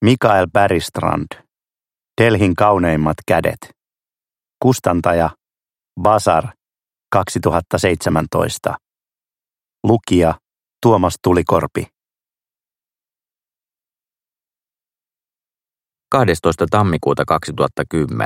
Mikael Bergstrand, Delhin kauneimmat kädet. Kustantaja Basar 2017. Lukija Tuomas Tulikorpi. 12. tammikuuta 2010.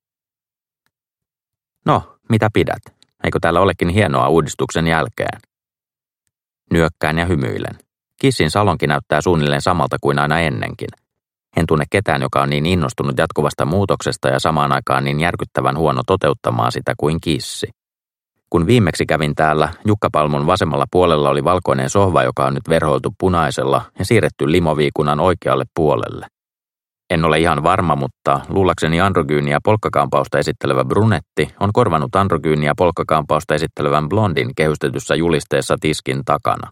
No, mitä pidät? Eikö täällä olekin hienoa uudistuksen jälkeen? Nyökkään ja hymyilen. Kissin salonki näyttää suunnilleen samalta kuin aina ennenkin. En tunne ketään, joka on niin innostunut jatkuvasta muutoksesta ja samaan aikaan niin järkyttävän huono toteuttamaan sitä kuin Kissi. Kun viimeksi kävin täällä, Jukkapalmun vasemmalla puolella oli valkoinen sohva, joka on nyt verhoiltu punaisella ja siirretty limoviikunan oikealle puolelle. En ole ihan varma, mutta luullakseni androgyyniä polkkakaampausta esittelevä brunetti on korvannut androgyyniä polkkakaampausta esittelevän blondin kehystetyssä julisteessa tiskin takana.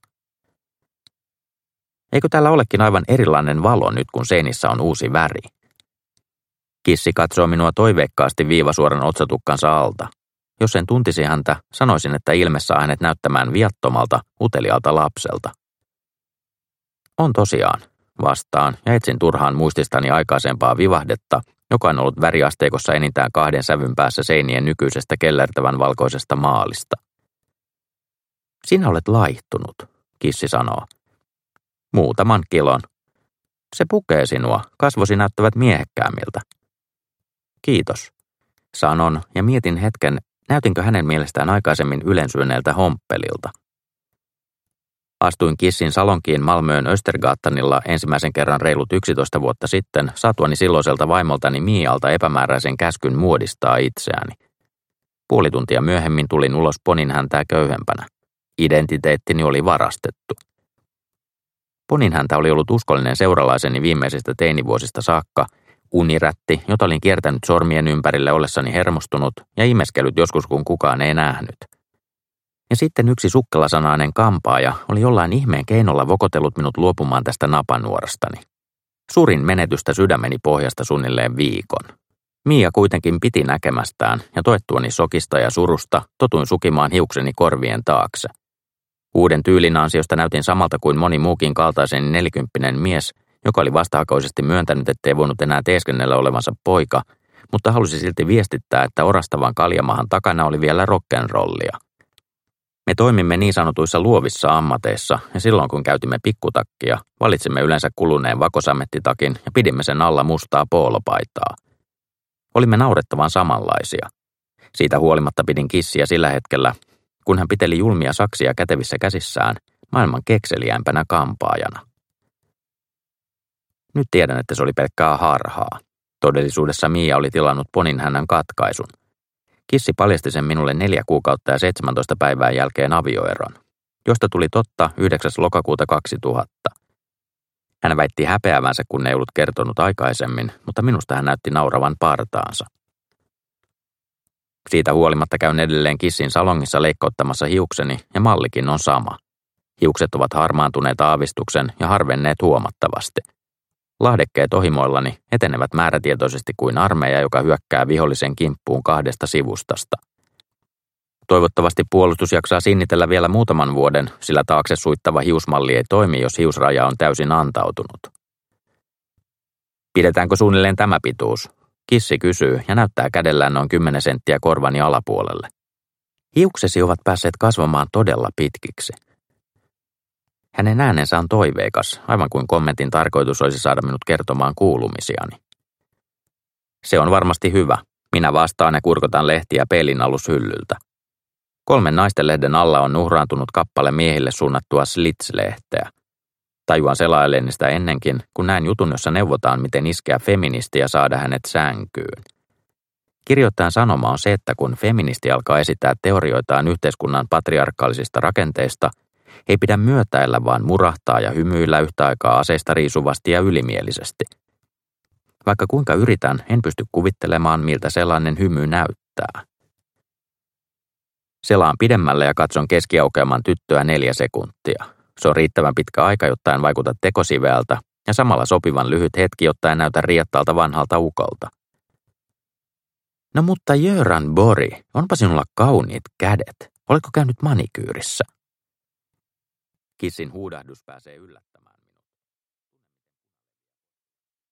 Eikö täällä olekin aivan erilainen valo nyt, kun seinissä on uusi väri? Kissi katsoo minua toiveikkaasti viivasuoran otsatukkansa alta. Jos en tuntisi häntä, sanoisin, että ilme saa hänet näyttämään viattomalta, uteliaalta lapselta. On tosiaan, vastaan ja etsin turhaan muististani aikaisempaa vivahdetta, joka on ollut väriasteikossa enintään 2 sävyn päässä seinien nykyisestä kellertävän valkoisesta maalista. Sinä olet laihtunut, Kissi sanoo. Muutaman kilon. Se pukee sinua, kasvosi näyttävät miehekkäämmiltä. Kiitos, sanon ja mietin hetken, näytinkö hänen mielestään aikaisemmin ylensyöneeltä homppelilta. Astuin Kissin salonkiin Malmöön Östergatanilla ensimmäisen kerran reilut 11 vuotta sitten, saatuani silloiselta vaimoltani Mialta epämääräisen käskyn muodistaa itseäni. Puoli tuntia myöhemmin tulin ulos poninhäntää köyhempänä. Identiteettini oli varastettu. Poninhäntä oli ollut uskollinen seuralaiseni viimeisistä teinivuosista saakka, unirätti, jota olin kiertänyt sormien ympärille ollessani hermostunut ja imeskellyt joskus, kun kukaan ei nähnyt. Ja sitten yksi sukkelasanainen kampaaja oli jollain ihmeen keinolla vokotellut minut luopumaan tästä napanuorastani. Surin menetystä sydämeni pohjasta suunnilleen viikon. Mia kuitenkin piti näkemästään ja toettuani sokista ja surusta totuin sukimaan hiukseni korvien taakse. Uuden tyylin ansiosta näytin samalta kuin moni muukin kaltaiseni 40 mies, joka oli vastahakoisesti myöntänyt, ettei voinut enää teeskennellä olevansa poika, mutta halusi silti viestittää, että orastavan kaljamahan takana oli vielä rock'n'rollia. Me toimimme niin sanotuissa luovissa ammateissa, ja silloin kun käytimme pikkutakkia, valitsimme yleensä kuluneen vakosamettitakin ja pidimme sen alla mustaa poolopaitaa. Olimme naurettavan samanlaisia. Siitä huolimatta pidin Kissiä sillä hetkellä, kun hän piteli julmia saksia kätevissä käsissään, maailman kekseliämpänä kampaajana. Nyt tiedän, että se oli pelkkää harhaa. Todellisuudessa Mia oli tilannut poninhännän katkaisun. Kissi paljasti sen minulle 4 kuukautta ja 17 päivää jälkeen avioeron, josta tuli totta 9. lokakuuta 2000. Hän väitti häpeävänsä, kun ei ollut kertonut aikaisemmin, mutta minusta hän näytti nauravan partaansa. Siitä huolimatta käyn edelleen Kissin salongissa leikkauttamassa hiukseni ja mallikin on sama. Hiukset ovat harmaantuneet aavistuksen ja harvenneet huomattavasti. Lahdekkeet ohimoillani etenevät määrätietoisesti kuin armeija, joka hyökkää vihollisen kimppuun 2 sivustasta. Toivottavasti puolustus jaksaa sinnitellä vielä muutaman vuoden, sillä taakse suittava hiusmalli ei toimi, jos hiusraja on täysin antautunut. Pidetäänkö suunnilleen tämä pituus? Kissi kysyy ja näyttää kädellään noin 10 senttiä korvani alapuolelle. Hiuksesi ovat päässeet kasvamaan todella pitkiksi. Hänen äänensä on toiveikas, aivan kuin kommentin tarkoitus olisi saada minut kertomaan kuulumisiani. Se on varmasti hyvä. Minä vastaan ja kurkotan lehtiä peilin alushyllyltä. 3 naistenlehden alla on uhraantunut kappale miehille suunnattua Slits-lehteä. Tajuan selailleni sitä ennenkin, kun näin jutun, jossa neuvotaan, miten iskeä feministi ja saada hänet sänkyyn. Kirjoittajan sanoma on se, että kun feministi alkaa esittää teorioitaan yhteiskunnan patriarkaalisista rakenteista, ei pidä myötäillä, vaan murahtaa ja hymyillä yhtä aikaa aseista riisuvasti ja ylimielisesti. Vaikka kuinka yritän, en pysty kuvittelemaan, miltä sellainen hymy näyttää. Selaan pidemmälle ja katson keskiaukeaman tyttöä 4 sekuntia. Se on riittävän pitkä aika, jotta en vaikuta tekosiveältä, ja samalla sopivan lyhyt hetki, jotta en näytä riettaalta vanhalta ukolta. No mutta Göran Bori, onpa sinulla kauniit kädet. Oletko käynyt manikyyrissä? Kissin huudahdus pääsee yllättämään.